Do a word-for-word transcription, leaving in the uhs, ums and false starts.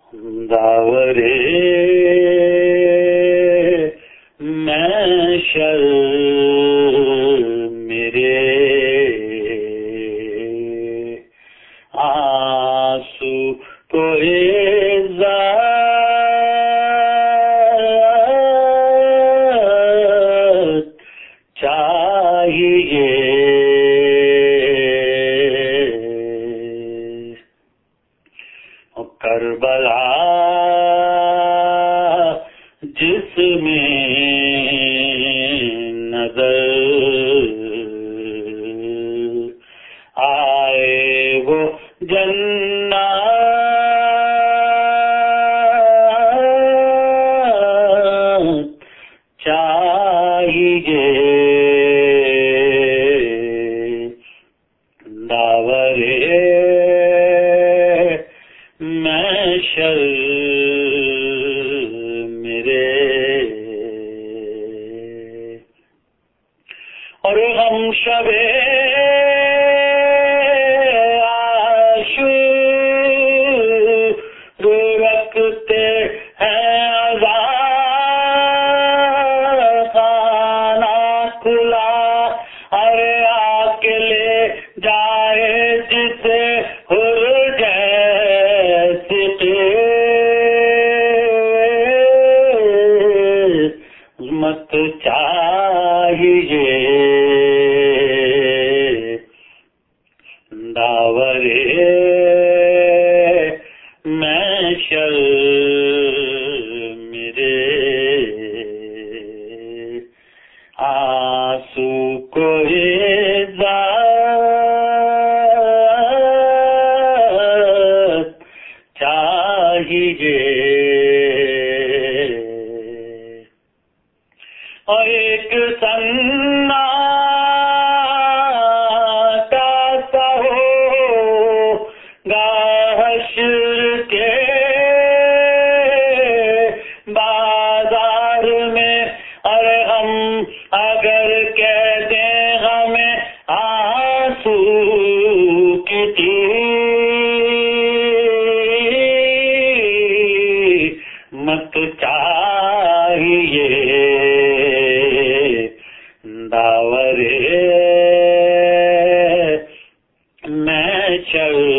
داورے محشر میرے آنسو کو عزت چاہیے کربلا جس میں نظر آئے وہ جنت چاہیے داورے محشر میرے اور غم شبے عاشور رکھتے ہیں عذاب خانہ کھلا ارے آ کے لے جائے جسے حر مت چاہیے داورے محشر میرے آنسو کو عزت چاہیے اور ایک سناٹا سا ہوگا حشر کے بازار میں اور ہم اگر کہہ دیں ہمیں آنسو کی تیر مت چاہیے داورے محشر